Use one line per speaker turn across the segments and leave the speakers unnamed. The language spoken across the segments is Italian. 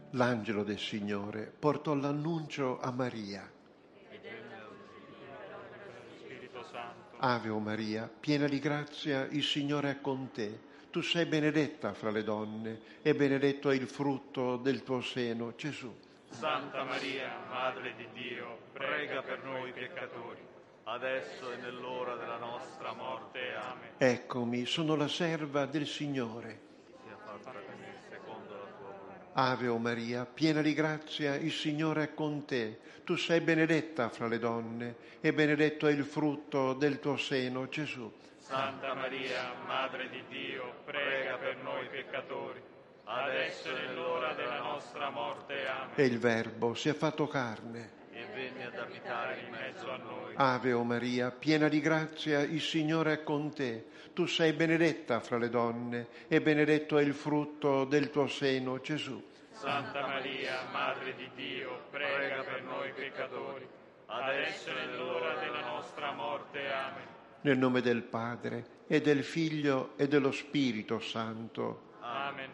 L'angelo del Signore portò l'annuncio a Maria.
Spirito Santo.
Ave o Maria, piena di grazia, il Signore è con te. Tu sei benedetta fra le donne e benedetto è il frutto del tuo seno, Gesù.
Santa Maria, Madre di Dio, prega per noi peccatori, adesso e nell'ora della nostra morte. Amen.
Eccomi, sono la serva del Signore.
Sia fatta per me secondo la tua volontà.
Ave o Maria, piena di grazia, il Signore è con te. Tu sei benedetta fra le donne e benedetto è il frutto del tuo seno, Gesù.
Santa Maria, Madre di Dio, prega per noi peccatori, adesso e nell'ora della nostra morte. Amen.
E il Verbo si è fatto carne
e venne ad abitare in mezzo a noi.
Ave o Maria, piena di grazia, il Signore è con te. Tu sei benedetta fra le donne e benedetto è il frutto del tuo seno, Gesù.
Santa Maria, Madre di Dio, prega per noi peccatori, adesso e nell'ora della nostra morte. Amen.
Nel nome del Padre e del Figlio e dello Spirito Santo.
Amen.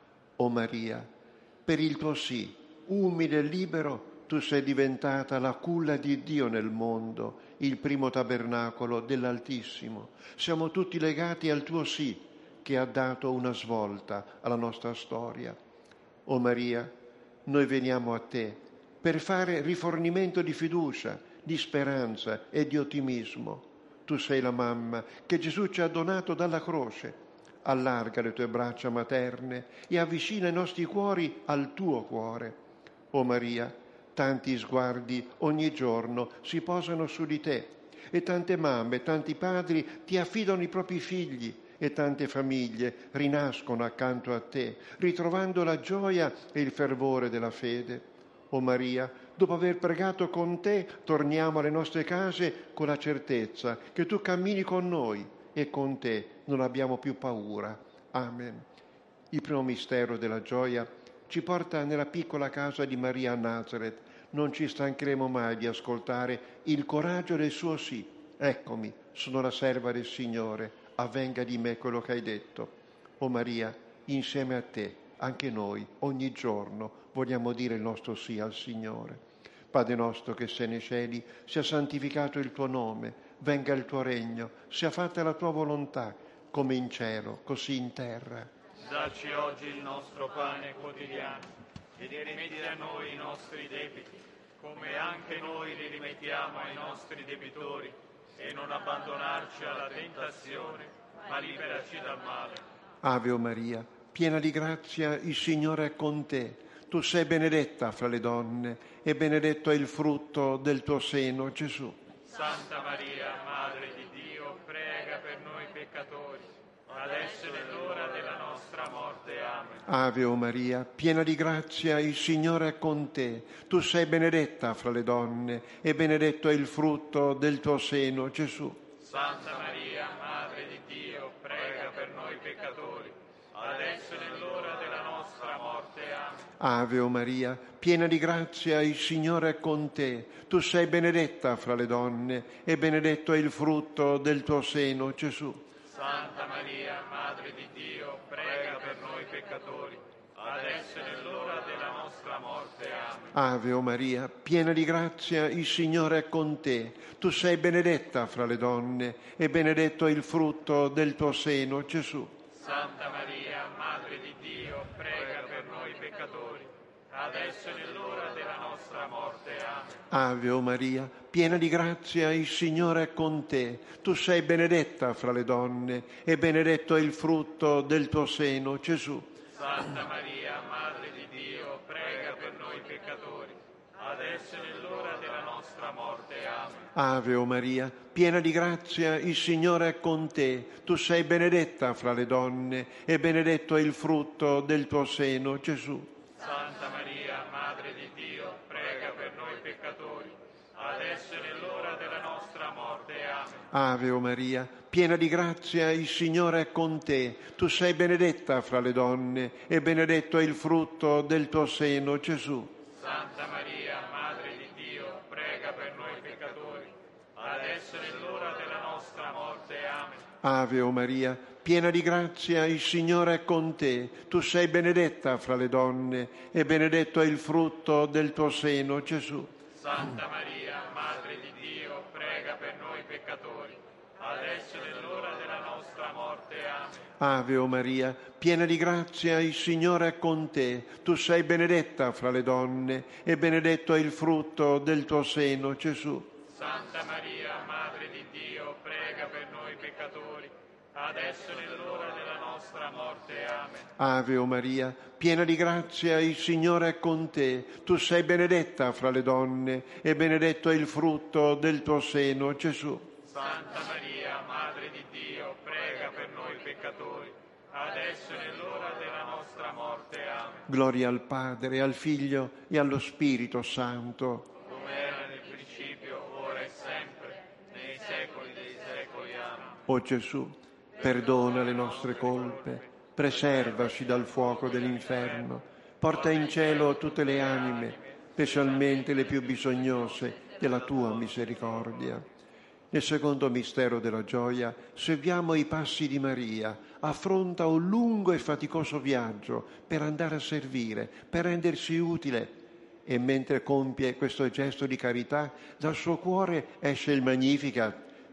O Maria, per il tuo sì, umile e libero, tu sei diventata la culla di Dio nel mondo, il primo tabernacolo dell'Altissimo. Siamo tutti legati al tuo sì, che ha dato una svolta alla nostra storia. O Maria, noi veniamo a te per fare rifornimento di fiducia, di speranza e di ottimismo. Tu sei la mamma che Gesù ci ha donato dalla croce. Allarga le tue braccia materne e avvicina i nostri cuori al tuo cuore. O Maria, tanti sguardi ogni giorno si posano su di te e tante mamme, tanti padri ti affidano i propri figli e tante famiglie rinascono accanto a te, ritrovando la gioia e il fervore della fede. O Maria, dopo aver pregato con te, torniamo alle nostre case con la certezza che tu cammini con noi e con te non abbiamo più paura. Amen. Il primo mistero della gioia ci porta nella piccola casa di Maria a Nazareth. Non ci stancheremo mai di ascoltare il coraggio del suo sì. Eccomi, sono la serva del Signore, avvenga di me quello che hai detto. O Maria, insieme a te, anche noi, ogni giorno, vogliamo dire il nostro sì al Signore. Padre nostro che sei nei cieli, sia santificato il tuo nome, venga il tuo regno, sia fatta la tua volontà, come in cielo, così in terra.
Dacci oggi il nostro pane quotidiano e rimetti a noi i nostri debiti, come anche noi li rimettiamo ai nostri debitori, e non abbandonarci alla tentazione, ma liberaci dal male.
Ave o Maria, piena di grazia, il Signore è con te. Tu sei benedetta fra le donne e benedetto è il frutto del tuo seno, Gesù.
Santa Maria, Madre di Dio, prega per noi peccatori, adesso e nell'ora della nostra morte. Amen.
Ave o Maria, piena di grazia, il Signore è con te. Tu sei benedetta fra le donne e benedetto è il frutto del tuo seno, Gesù.
Santa Maria, Madre di Dio, prega per noi peccatori, adesso e nell'ora della nostra morte. Amen.
Ave o Maria, piena di grazia, il Signore è con te. Tu sei benedetta fra le donne e benedetto è il frutto del tuo seno, Gesù.
Santa Maria, Madre di Dio, prega per noi peccatori, adesso e nell'ora della nostra morte. Amen.
Ave o Maria, piena di grazia, il Signore è con te. Tu sei benedetta fra le donne e benedetto è il frutto del tuo seno, Gesù.
Santa Maria, Madre di Dio, prega per noi peccatori, adesso e nell'ora della nostra morte. Amen.
Ave o Maria, piena di grazia, il Signore è con te. Tu sei benedetta fra le donne e benedetto è il frutto del tuo seno, Gesù.
Santa Maria, Madre di Dio, prega per noi peccatori, adesso e nell'ora della nostra morte. Amen.
Ave o Maria, piena di grazia, il Signore è con te. Tu sei benedetta fra le donne e benedetto è il frutto del tuo seno, Gesù.
Santa Maria, Madre di Dio, prega per noi peccatori, adesso e nell'ora della nostra morte. Amen.
Ave o Maria, piena di grazia, il Signore è con te. Tu sei benedetta fra le donne e benedetto è il frutto del tuo seno, Gesù.
Santa Maria, Madre di Dio, prega per noi peccatori, adesso e nell'ora della nostra morte. Amen.
Ave o Maria, piena di grazia, il Signore è con te. Tu sei benedetta fra le donne e benedetto è il frutto del tuo seno, Gesù.
Santa Maria, Madre di Dio, prega per noi peccatori, adesso è l'ora della nostra morte. Amen.
Ave o Maria, piena di grazia, il Signore è con te. Tu sei benedetta fra le donne e benedetto è il frutto del tuo seno, Gesù.
Santa Maria, Madre di Dio, prega per noi peccatori, adesso è l'ora della nostra morte. Amen.
Ave o Maria, piena di grazia, il Signore è con te. Tu sei benedetta fra le donne e benedetto è il frutto del tuo seno, Gesù.
Santa Maria, Madre di Dio, prega per noi peccatori, adesso è l'ora della nostra morte. Amen.
Gloria al Padre, al Figlio e allo Spirito Santo.
Come era nel principio, ora e sempre, nei secoli dei secoli. Amen.
O Gesù, perdona le nostre colpe, preservaci dal fuoco dell'inferno, porta in cielo tutte le anime, specialmente le più bisognose della tua misericordia. Nel secondo mistero della gioia seguiamo i passi di Maria. Affronta un lungo e faticoso viaggio per andare a servire, per rendersi utile. E mentre compie questo gesto di carità, dal suo cuore esce il Magnificat,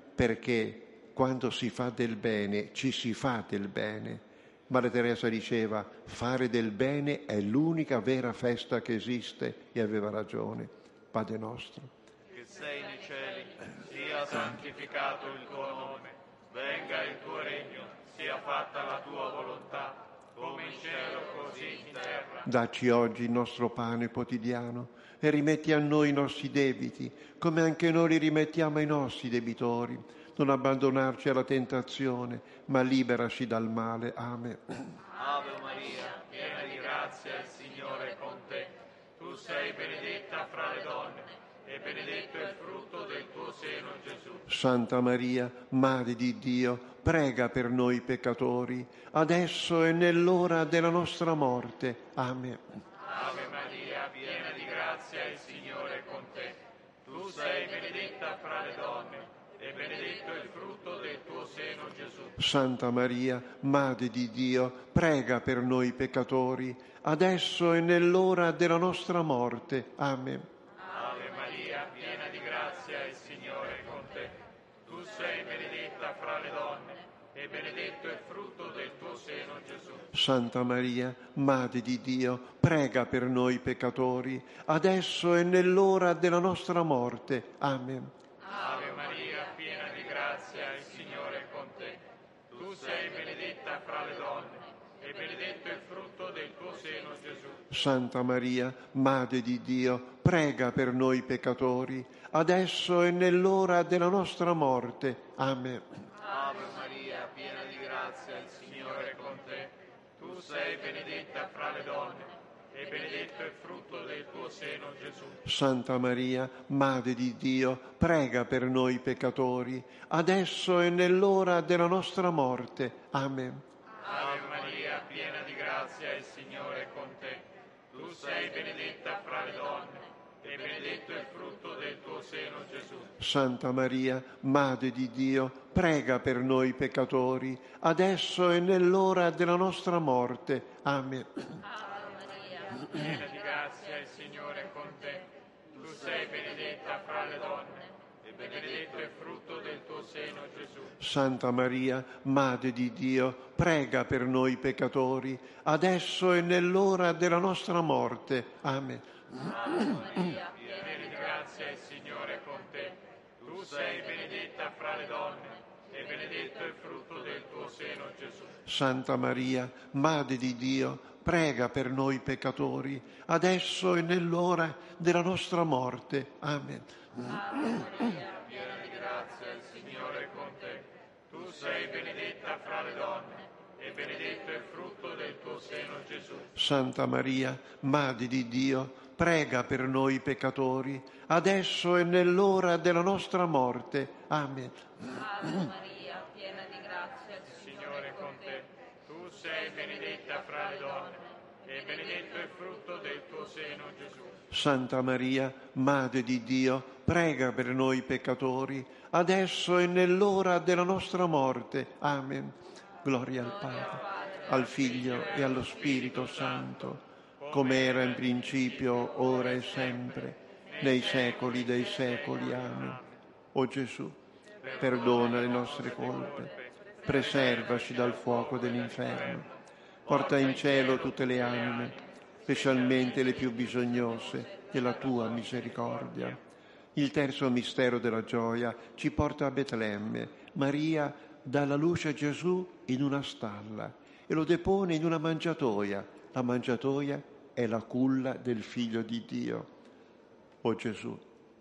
perché quando si fa del bene, ci si fa del bene. Madre Teresa diceva, fare del bene è l'unica vera festa che esiste, e aveva ragione. Padre nostro,
Che sei nei cieli, sia santificato il tuo nome, venga il tuo regno, sia fatta la tua volontà, come in cielo così in terra.
dacci oggi il nostro pane quotidiano e rimetti a noi i nostri debiti, come anche noi li rimettiamo ai nostri debitori. Non abbandonarci alla tentazione, ma liberaci dal male. Amen.
Ave Maria, piena di grazia, il Signore è con te. Tu sei benedetta fra le donne, e benedetto è il frutto del tuo seno, Gesù.
Santa Maria, Madre di Dio, prega per noi peccatori, adesso e nell'ora della nostra morte. Amen.
Ave Maria, piena di grazia, il Signore è con te. Tu sei benedetta fra le donne, e benedetto è il frutto del tuo seno, Gesù.
Santa Maria, Madre di Dio, prega per noi peccatori, adesso e nell'ora della nostra morte. Amen.
Ave Maria, piena di grazia, il Signore è con te. Tu sei benedetta fra le donne, e benedetto è il frutto del tuo seno, Gesù.
Santa Maria, Madre di Dio, prega per noi peccatori, adesso e nell'ora della nostra morte. Amen.
Ave Maria, piena di grazia, il Signore è con te. Tu sei benedetta fra le donne, e benedetto è il frutto del tuo seno, Gesù.
Santa Maria, Madre di Dio, prega per noi peccatori, adesso e nell'ora della nostra morte. Amen.
Ave Maria, piena di grazia, il Signore è con te. Tu sei benedetta fra le donne, e benedetto è il frutto del tuo seno, Gesù.
Santa Maria, Madre di Dio, prega per noi peccatori, adesso e nell'ora della nostra morte. Amen.
Ave Maria, piena di grazia, il Signore è con te. Tu sei benedetta fra le donne, e benedetto è il frutto del tuo seno, Gesù.
Santa Maria, Madre di Dio, prega per noi peccatori, adesso e nell'ora della nostra morte. Amen.
Piena di grazia, il Signore è con te. Tu sei benedetta fra le donne, e benedetto è il frutto del tuo seno, Gesù.
Santa Maria, Madre di Dio, prega per noi peccatori, adesso e nell'ora della nostra morte. Amen.
Ave Maria, piena di grazia, il Signore è con te. Tu sei benedetta fra le donne, e benedetto è il frutto del tuo seno, Gesù.
Santa Maria, Madre di Dio, prega per noi peccatori, adesso e nell'ora della nostra morte. Amen.
Maria, piena di grazia, il Signore è con te. Tu sei benedetta fra le donne, e benedetto è il frutto del tuo seno, Gesù.
Santa Maria, Madre di Dio, prega per noi peccatori, adesso e nell'ora della nostra morte. Amen.
Ave Maria, piena di grazia, il
Signore è con te. Tu sei benedetta fra le donne, e benedetto è il frutto del tuo seno, Gesù.
Santa Maria, Madre di Dio, prega per noi peccatori, adesso e nell'ora della nostra morte. Amen. Gloria al Padre, al Figlio e allo Spirito Santo, come era in principio, ora e sempre, nei secoli dei secoli. Amen. O Gesù, perdona le nostre colpe, preservaci dal fuoco dell'inferno, porta in cielo tutte le anime, specialmente le più bisognose della tua misericordia. Il terzo mistero della gioia ci porta a Betlemme. Maria dà alla luce a Gesù in una stalla e lo depone in una mangiatoia. La mangiatoia è la culla del Figlio di Dio. O Gesù,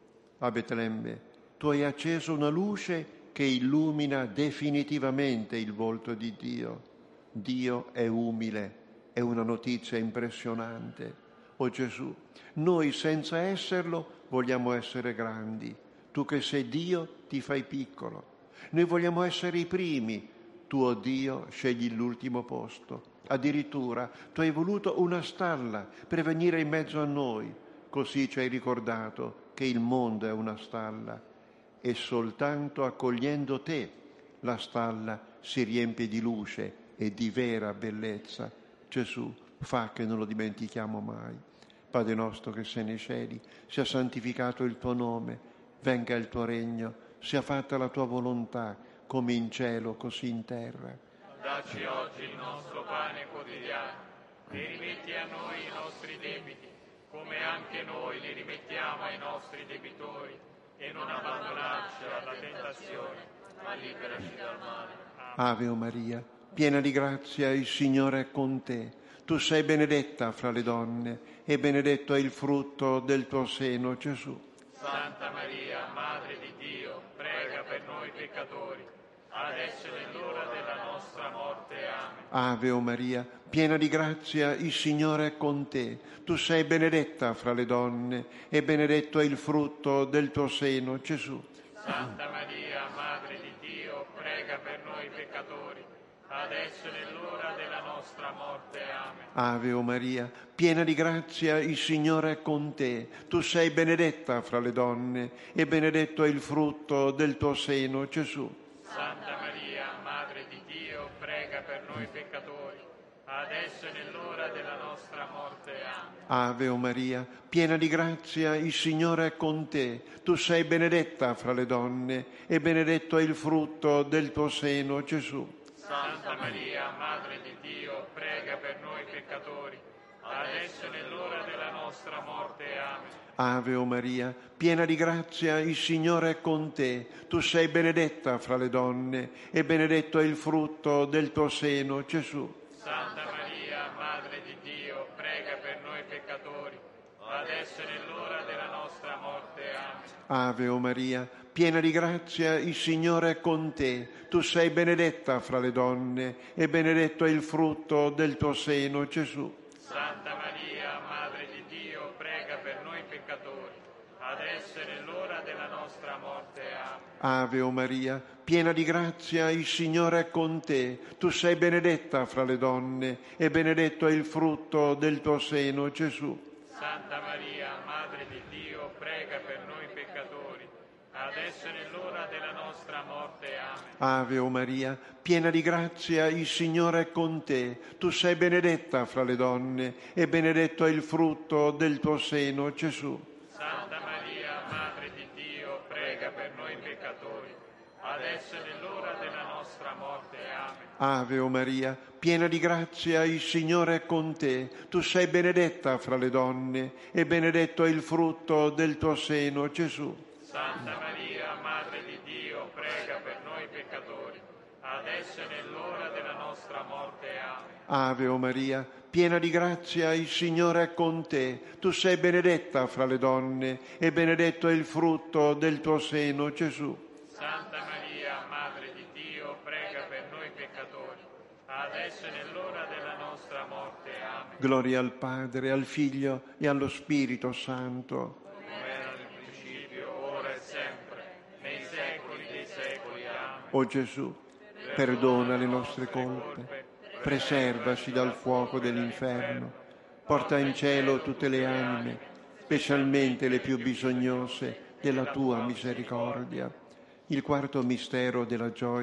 a Betlemme tu hai acceso una luce che illumina definitivamente il volto di Dio. Dio è umile, è una notizia impressionante. O Gesù, noi senza esserlo vogliamo essere grandi. Tu che sei Dio ti fai piccolo. Noi vogliamo essere i primi. Tu, o Dio, scegli l'ultimo posto. Addirittura tu hai voluto una stalla per venire in mezzo a noi. Così ci hai ricordato che il mondo è una stalla e soltanto accogliendo te la stalla si riempie di luce e di vera bellezza. Gesù, fa che non lo dimentichiamo mai. Padre nostro che sei nei cieli, sia santificato il tuo nome, venga il tuo regno, sia fatta la tua volontà, come in cielo così in terra.
Dacci oggi il nostro pane quotidiano e rimetti a noi i nostri debiti, come anche noi li rimettiamo ai nostri debitori, e non abbandonarci alla tentazione, ma liberaci dal male.
Ave o Maria, piena di grazia, il Signore è con te. Tu sei benedetta fra le donne e benedetto è il frutto del tuo seno, Gesù.
Santa Maria, Madre di Dio, prega per noi peccatori, adesso è l'ora della nostra morte. Amen.
Ave o Maria, piena di grazia, il Signore è con te. Tu sei benedetta fra le donne e benedetto è il frutto del tuo seno, Gesù.
Santa Maria, Madre di Dio, prega per noi peccatori, adesso è l'ora della nostra morte. Amen.
Ave o Maria, piena di grazia, il Signore è con te. Tu sei benedetta fra le donne e benedetto è il frutto del tuo seno, Gesù.
Santa Maria, Madre di Dio, prega per noi peccatori, adesso è l'ora della nostra morte. Amen.
Ave o Maria, piena di grazia, il Signore è con te. Tu sei benedetta fra le donne e benedetto è il frutto del tuo seno, Gesù.
Santa Maria, Madre di Dio, prega per noi peccatori, adesso è l'ora della nostra morte. Amen.
Ave o Maria, piena di grazia, il Signore è con te. Tu sei benedetta fra le donne e benedetto è il frutto del tuo seno, Gesù.
Santa Maria, Madre di Dio, prega per noi peccatori, adesso è l'ora della nostra morte. Amen.
Ave o Maria, piena di grazia, il Signore è con te. Tu sei benedetta fra le donne e benedetto è il frutto del tuo seno, Gesù.
Santa Maria, Madre di Dio, prega per noi peccatori, adesso è l'ora della nostra morte. Amen.
Ave o Maria, piena di grazia, il Signore è con te. Tu sei benedetta fra le donne e benedetto è il frutto del tuo seno, Gesù.
Santa Maria, Madre di Dio, prega per noi peccatori, adesso è l'ora della nostra morte. Amen.
Ave o Maria, piena di grazia, il Signore è con te. Tu sei benedetta fra le donne e benedetto è il frutto del tuo seno, Gesù.
Santa Maria, Madre di Dio, prega per noi peccatori, adesso è l'ora della nostra morte. Amen.
Ave o Maria, piena di grazia, il Signore è con te. Tu sei benedetta fra le donne e benedetto è il frutto del tuo seno, Gesù.
Santa Maria, Madre di Dio, prega per noi peccatori, adesso è l'ora della nostra morte. Amen.
Ave o Maria, piena di grazia, il Signore è con te. Tu sei benedetta fra le donne e benedetto è il frutto del tuo seno, Gesù.
Santa Maria, Madre di Dio, prega per noi peccatori, adesso è l'ora della nostra morte. Amen.
Gloria al Padre, al Figlio e allo Spirito Santo.
Come era nel principio, ora e sempre, nei secoli dei secoli. Amen.
O Gesù, perdona le nostre colpe, preservaci dal fuoco dell'inferno, porta in cielo tutte le anime, specialmente le più bisognose della tua misericordia. Il quarto mistero della gioia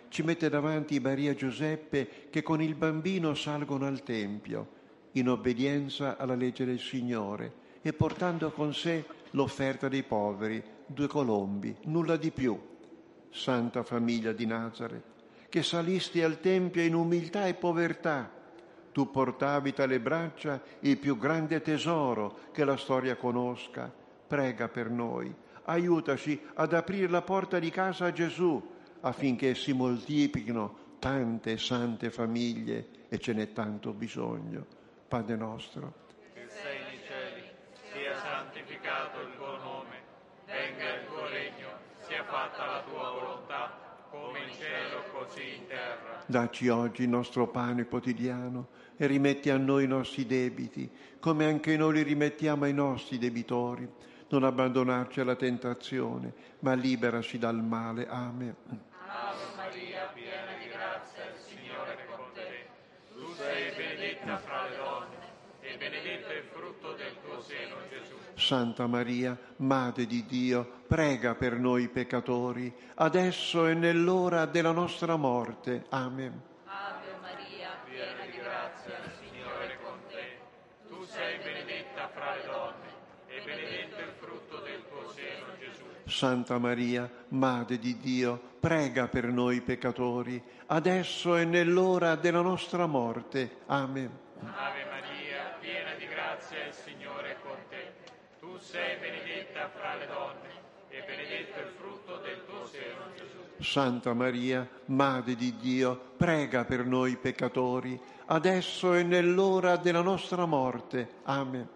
ci mette davanti Maria e Giuseppe che con il bambino salgono al Tempio, in obbedienza alla legge del Signore e portando con sé l'offerta dei poveri, 2 colombi, nulla di più. Santa famiglia di Nazaret, che salisti al Tempio in umiltà e povertà, tu portavi tra le braccia il più grande tesoro che la storia conosca. Prega per noi, aiutaci ad aprire la porta di casa a Gesù, affinché si moltiplichino tante sante famiglie, e ce n'è tanto bisogno. Padre nostro,
che sei nei cieli, sia santificato il tuo nome, venga il tuo regno, sia fatta la tua volontà, come in cielo così in terra.
dacci oggi il nostro pane quotidiano e rimetti a noi i nostri debiti, come anche noi li rimettiamo ai nostri debitori. Non abbandonarci alla tentazione, ma liberaci dal male. Amen.
Ave Maria, piena di grazia, il Signore è con te. Tu sei benedetta fra le donne, e benedetto è il frutto del tuo seno, Gesù.
Santa Maria, Madre di Dio, prega per noi peccatori, adesso e nell'ora della nostra morte. Amen.
Ave Maria,
Piena di grazia, il Signore è con te. Tu sei benedetta fra le donne, e benedetto è il frutto del tuo seno, Gesù.
Santa Maria, Madre di Dio, prega per noi peccatori, adesso e nell'ora della nostra morte. Amen.
Ave Maria, piena di grazia, il Signore è con te. Tu sei benedetta fra le donne, e benedetto è il frutto del tuo seno, Gesù.
Santa Maria, Madre di Dio, prega per noi peccatori, adesso e nell'ora della nostra morte. Amen.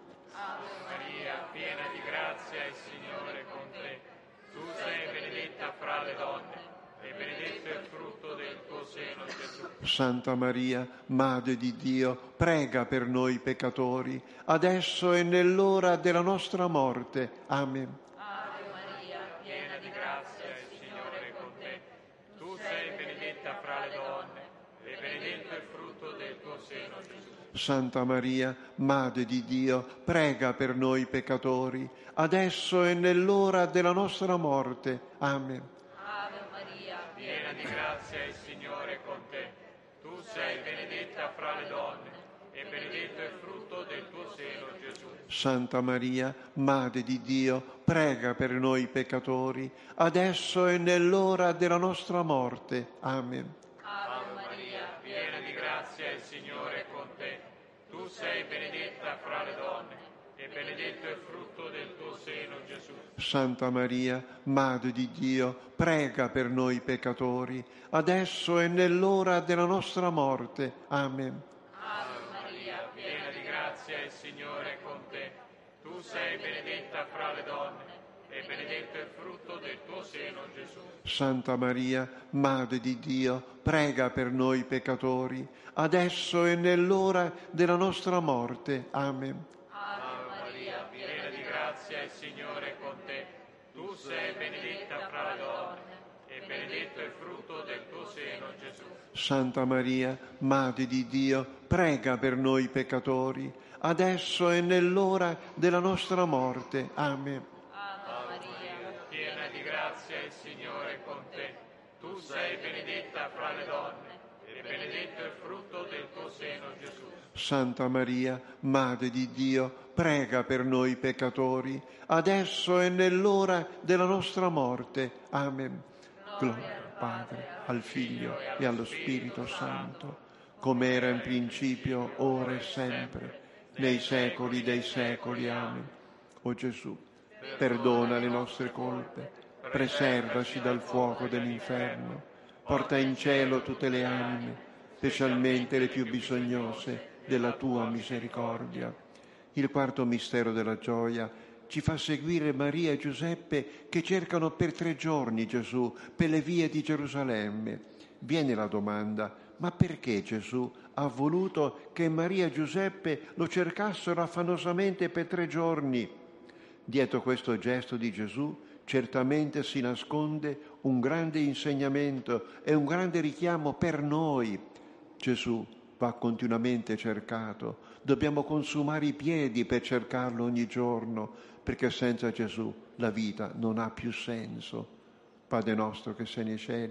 Maria, piena di grazia, il Signore è con te. Tu sei benedetta fra le donne, e benedetto è il frutto del tuo seno, Gesù.
Santa Maria, Madre di Dio, prega per noi peccatori, adesso e nell'ora della nostra morte. Amen.
Ave Maria,
Piena di grazia, il Signore è con te. Tu sei benedetta fra le donne, e benedetto è il frutto del tuo seno, Gesù.
Santa Maria, Madre di Dio, prega per noi peccatori, adesso e nell'ora della nostra morte. Amen.
Ave Maria,
Piena di grazia, il Signore è con te. Tu sei benedetta fra le donne, e benedetto è il frutto del tuo seno, Gesù.
Santa Maria, Madre di Dio, prega per noi peccatori, adesso e nell'ora della nostra morte. Amen.
Ave Maria,
Piena di grazia, il Signore è con te. Tu sei benedetta fra le donne, e benedetto è il frutto del tuo seno, Gesù.
Santa Maria, Madre di Dio, prega per noi peccatori, adesso e nell'ora della nostra morte. Amen.
Ave Maria,
Piena di grazia, il Signore è con te. Tu sei benedetta fra le donne, e benedetto è il frutto del tuo seno, Gesù.
Santa Maria, Madre di Dio, prega per noi peccatori, adesso e nell'ora della nostra morte. Amen.
Ave Maria,
Piena di grazia, il Signore è con te. Tu sei benedetta fra le donne, e benedetto è il frutto del tuo seno, Gesù.
Santa Maria, Madre di Dio, prega per noi peccatori, adesso e nell'ora della nostra morte. Amen.
Ave Maria,
Piena di grazia, il Signore è con te. Tu sei benedetta fra le donne, e benedetto è il frutto del tuo seno, Gesù.
Santa Maria, Madre di Dio, prega per noi peccatori, adesso e nell'ora della nostra morte. Amen. Gloria al Padre, al Figlio e allo Spirito Santo, come era in principio, ora e sempre, nei secoli dei secoli. Amen. O Gesù, perdona le nostre colpe, preservaci dal fuoco dell'inferno, porta in cielo tutte le anime, specialmente le più bisognose della tua misericordia. Il quarto mistero della gioia ci fa seguire Maria e Giuseppe che cercano per 3 giorni Gesù per le vie di Gerusalemme. Viene la domanda: ma perché Gesù ha voluto che Maria e Giuseppe lo cercassero affannosamente per 3 giorni? Dietro questo gesto di Gesù certamente si nasconde un grande insegnamento e un grande richiamo per noi. Gesù va continuamente cercato, dobbiamo consumare i piedi per cercarlo ogni giorno, perché senza Gesù la vita non ha più senso. Padre nostro che sei nei cieli,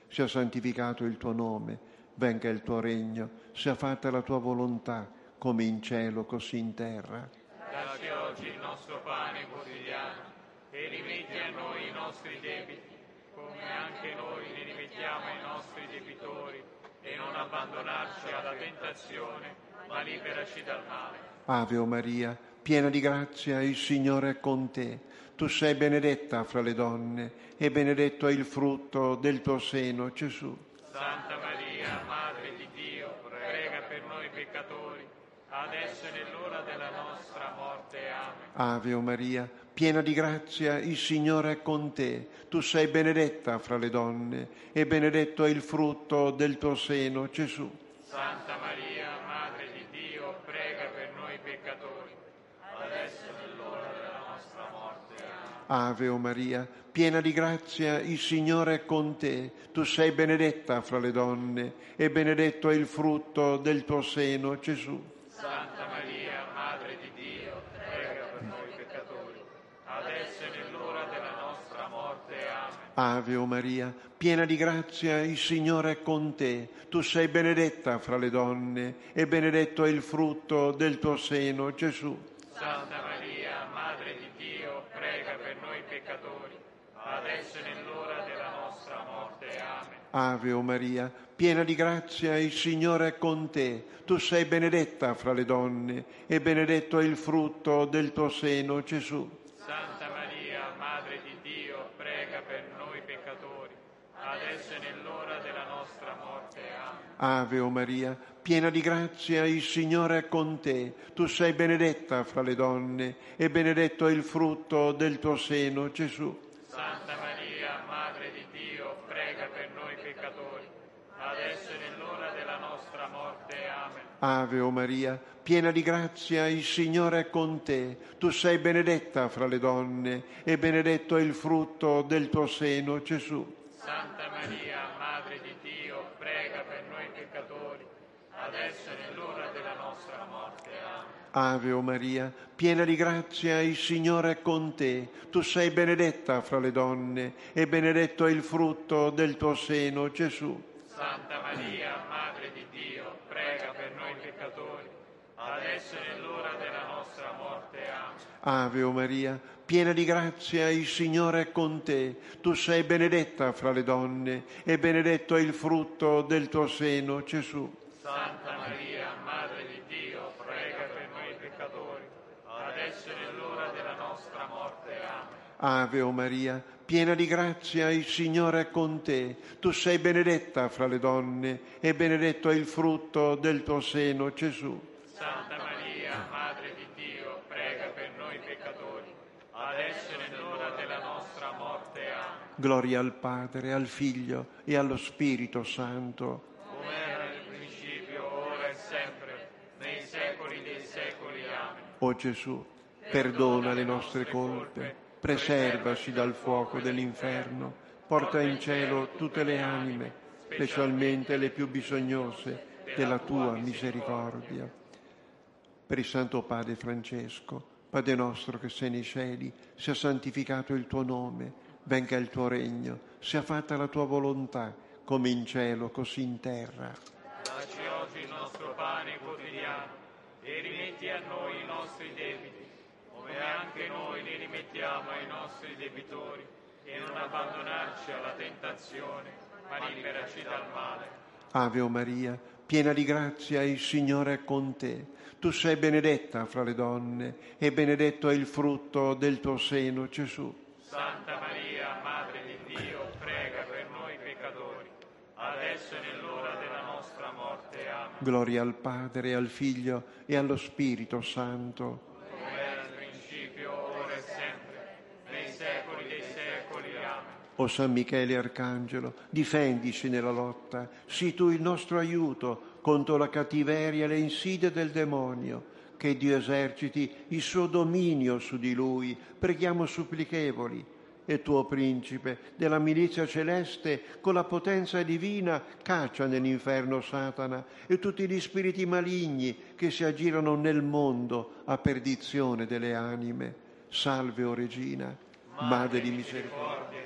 sia santificato il tuo nome, venga il tuo regno, sia fatta la tua volontà, come in cielo così in terra.
Dacci oggi il nostro pane quotidiano e rimetti a noi i nostri debiti, come anche noi li rimettiamo ai nostri debitori, e non abbandonarci alla tentazione, ma liberaci dal male.
Ave Maria, piena di grazia, il Signore è con te. Tu sei benedetta fra le donne, e benedetto è il frutto del tuo seno, Gesù.
Santa Maria, Madre di Dio, prega per noi peccatori, adesso e nell'ora della nostra morte. Amen.
Ave Maria, piena di grazia, il Signore è con te. Tu sei benedetta fra le donne, e benedetto è il frutto del tuo seno, Gesù.
Santa Maria, Madre di Dio, prega per noi peccatori, adesso e nell'ora della nostra morte. Amen.
Ave Maria, piena di grazia, il Signore è con te. Tu sei benedetta fra le donne, e benedetto è il frutto del tuo seno, Gesù.
Santa Maria, Madre di Dio, prega per noi peccatori, adesso e nell'ora della nostra morte. Amen.
Ave Maria, piena di grazia, il Signore è con te. Tu sei benedetta fra le donne, e benedetto è il frutto del tuo seno, Gesù.
Santa Maria, Madre di Dio, prega per noi peccatori, adesso e nell'ora della nostra morte. Amen.
Ave Maria, piena di grazia, il Signore è con te. Tu sei benedetta fra le donne, e benedetto è il frutto del tuo seno, Gesù.
Santa Maria, Madre di Dio, prega per noi peccatori, adesso e nell'ora della nostra morte. Amen.
Ave Maria, piena di grazia, il Signore è con te. Tu sei benedetta fra le donne, e benedetto è il frutto del tuo seno, Gesù.
Santa Maria, Madre di Dio, prega per noi peccatori, adesso e nell'ora della nostra morte. Amen.
Ave Maria, piena di grazia, il Signore è con te. Tu sei benedetta fra le donne, e benedetto è il frutto del tuo seno, Gesù.
Santa Maria, Madre di Dio, prega per noi peccatori, adesso e nell'ora della nostra morte. Amen.
Ave Maria, piena di grazia, il Signore è con te. Tu sei benedetta fra le donne, e benedetto è il frutto del tuo seno, Gesù.
Santa Maria, Madre di Dio, prega per noi peccatori, adesso e nell'ora della nostra morte. Amen.
Ave Maria, piena di grazia, il Signore è con te. Tu sei benedetta fra le donne, e benedetto è il frutto del tuo seno, Gesù.
Santa Maria, Madre di Dio, prega per noi peccatori, adesso e nell'ora della nostra morte. Amen.
Ave Maria, piena di grazia, il Signore è con te. Tu sei benedetta fra le donne, e benedetto è il frutto del tuo seno, Gesù.
Santa Maria, Madre di Dio, prega per noi peccatori, adesso e nell'ora della nostra morte. Amen.
Gloria al Padre, al Figlio e allo Spirito Santo.
Come era nel principio, ora e sempre, nei secoli dei secoli. Amen.
O Gesù, perdona le nostre colpe, preservaci dal fuoco dell'inferno, porta in cielo tutte le anime, specialmente le più bisognose della tua misericordia. Per il Santo Padre Francesco, Padre nostro che sei nei cieli, sia santificato il tuo nome, venga il tuo regno, sia fatta la tua volontà, come in cielo, così in terra.
Dacci oggi il nostro pane quotidiano e rimetti a noi i nostri debiti, come anche noi li rimettiamo ai nostri debitori, e non abbandonarci alla tentazione, ma liberaci dal male.
Ave Maria, piena di grazia, il Signore è con te. Tu sei benedetta fra le donne, e benedetto è il frutto del tuo seno, Gesù.
Santa Maria, Madre di Dio, prega per noi peccatori, adesso e nell'ora della nostra morte. Amen.
Gloria al Padre, al Figlio e allo Spirito Santo.
Come era nel principio, ora e sempre, nei secoli dei secoli. Amen.
O San Michele Arcangelo, difendici nella lotta, sii tu il nostro aiuto contro la cattiveria e le insidie del demonio. Che Dio eserciti il suo dominio su di lui, preghiamo supplichevoli. E tuo principe della milizia celeste, con la potenza divina, caccia nell'inferno Satana e tutti gli spiriti maligni che si aggirano nel mondo a perdizione delle anime. Salve, o Regina, Madre di misericordia,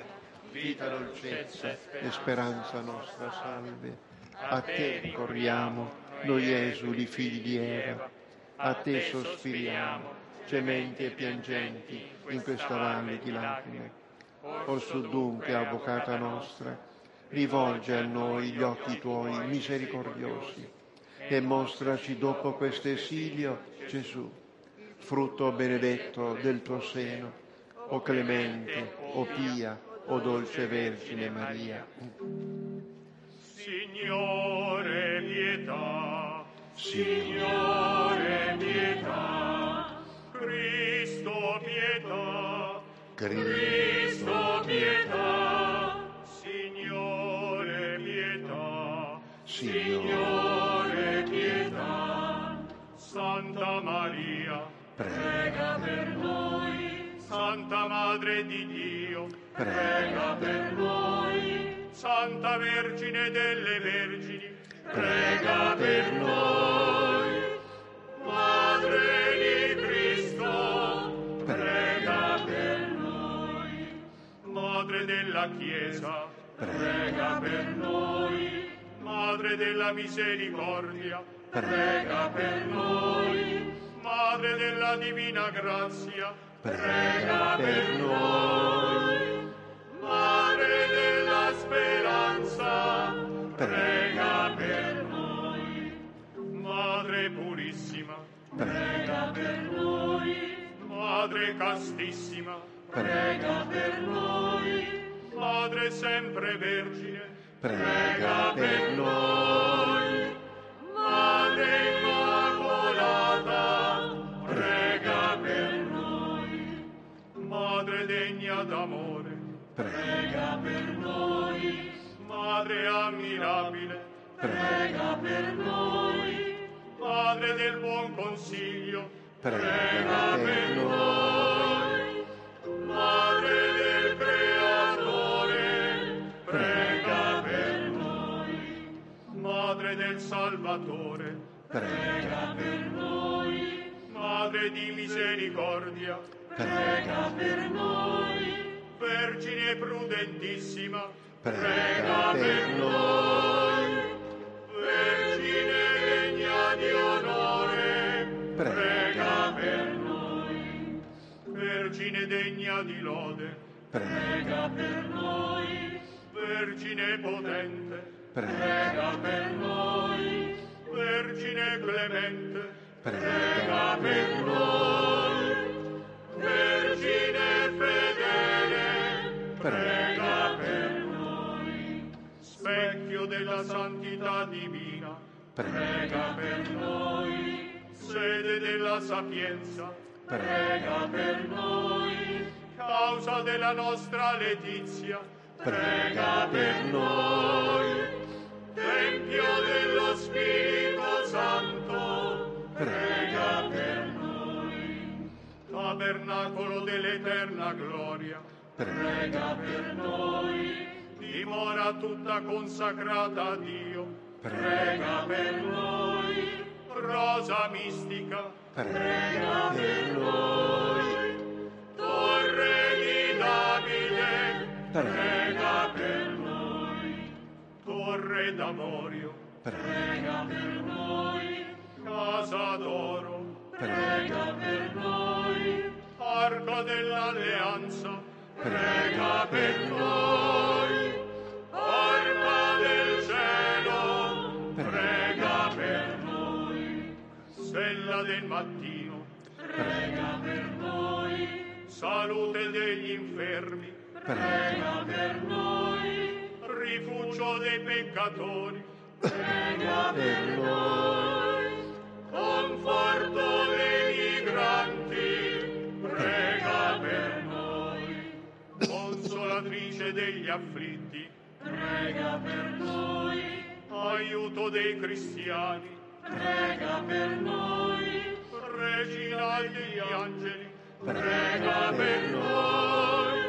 vita, dolcezza e speranza nostra, salve. A te ricorriamo, noi esuli figli di Eva, a te sospiriamo, gementi e piangenti in questa valle di lacrime. Orsù dunque, avvocata nostra, rivolge a noi gli occhi tuoi misericordiosi e mostraci dopo questo esilio Gesù, frutto benedetto del tuo seno, o clemente, o pia, o dolce Vergine Maria.
Signore pietà, Signore pietà, Cristo pietà, Cristo pietà, Signore pietà, Signore pietà, Santa Maria, prega per noi, Santa Madre di Dio, prega per noi, Santa Vergine delle Vergini, prega per noi, Madre di Cristo, prega per noi, Madre della Chiesa, prega per noi, Madre della Misericordia, prega per noi, Madre della Divina Grazia, prega per noi, Madre della Speranza, prega per noi, Madre Purissima, prega per noi, Madre Castissima, prega per noi, Madre sempre Vergine, prega per noi, Madre Immacolata, prega per noi, Madre degna d'amore, prega per noi, Madre ammirabile, prega per noi, Madre del buon consiglio, prega per noi, Madre del Creatore, prega per noi, Madre del Salvatore, prega per noi, Madre di misericordia, prega per noi, Vergine prudentissima, prega per noi, Vergine degna di onore, prega per noi, Vergine degna di lode, prega per noi, Vergine potente, prega per noi, Vergine clemente, prega per noi, Vergine fedele, prega per noi, specchio della santità divina, prega per noi, sede della sapienza, prega per noi, causa della nostra letizia, prega per noi, tempio dello Spirito Santo, prega per noi, tabernacolo dell'eterna gloria, prega per noi, dimora tutta consacrata a Dio, prega per noi, rosa mistica, prega per noi, torre di Davide, prega per noi, torre d'Amorio, prega per noi, casa d'oro, prega per noi, arca dell'alleanza, prega per noi, arca del cielo, prega per noi, stella del mattino, prega per noi, salute degli infermi, prega per noi, rifugio dei peccatori, prega per noi, conforto dei migranti, prega per noi, consolatrice degli afflitti, prega per noi, aiuto dei cristiani, prega per noi, regina degli angeli, prega per noi,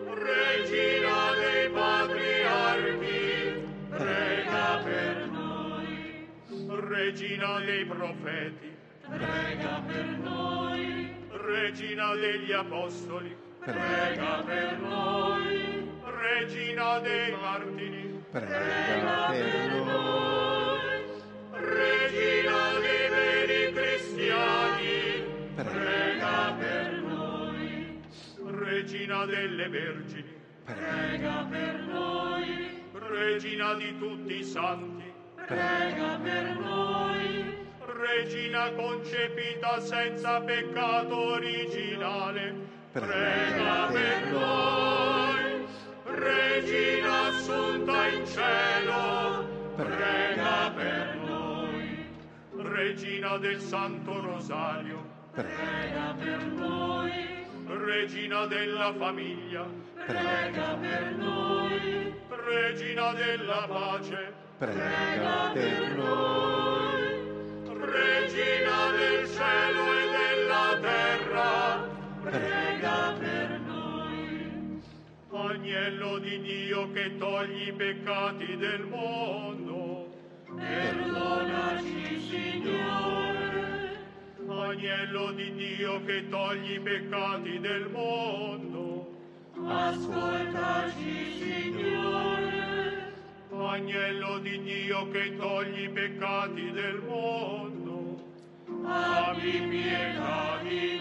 regina dei patriarchi, prega per noi, regina dei profeti, prega per noi, regina degli apostoli, prega per noi, Regina dei martiri,
prega per noi,
Regina dei veri cristiani,
prega
per noi. Regina delle vergini,
prega
per noi. Regina di tutti i santi,
prega
per noi. Regina concepita senza peccato originale,
prega per
noi. Regina assunta in cielo, prega per noi. Regina del Santo Rosario,
prega
per noi. Regina della famiglia,
prega
per noi. Regina della pace,
prega per noi,
Regina del cielo e della terra,
prega
per noi. Agnello di Dio che togli i peccati del mondo, perdonaci, Signore. Agnello di Dio che togli i peccati del mondo, ascoltaci, Signore. Agnello di Dio che togli i peccati del mondo, abbi pietà di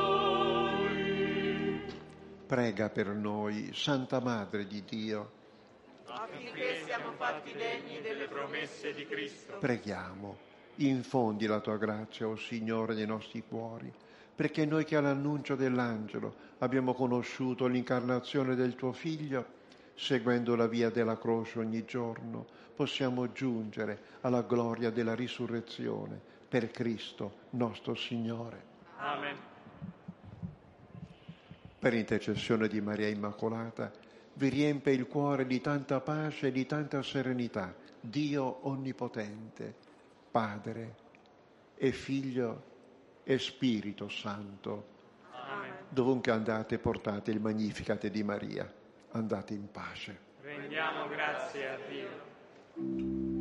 noi.
prega per noi, Santa Madre di Dio.
affinché siamo fatti degni delle promesse di Cristo.
Preghiamo, infondi la tua grazia, o Signore, nei nostri cuori, perché noi che all'annuncio dell'angelo abbiamo conosciuto l'incarnazione del tuo Figlio, seguendo la via della croce ogni giorno, possiamo giungere alla gloria della risurrezione per Cristo nostro Signore.
Amen.
Per intercessione di Maria Immacolata, vi riempie il cuore di tanta pace e di tanta serenità Dio Onnipotente, Padre e Figlio e Spirito Santo.
Amen.
Dovunque andate portate il Magnificat di Maria. Andate in pace.
Rendiamo grazie a Dio.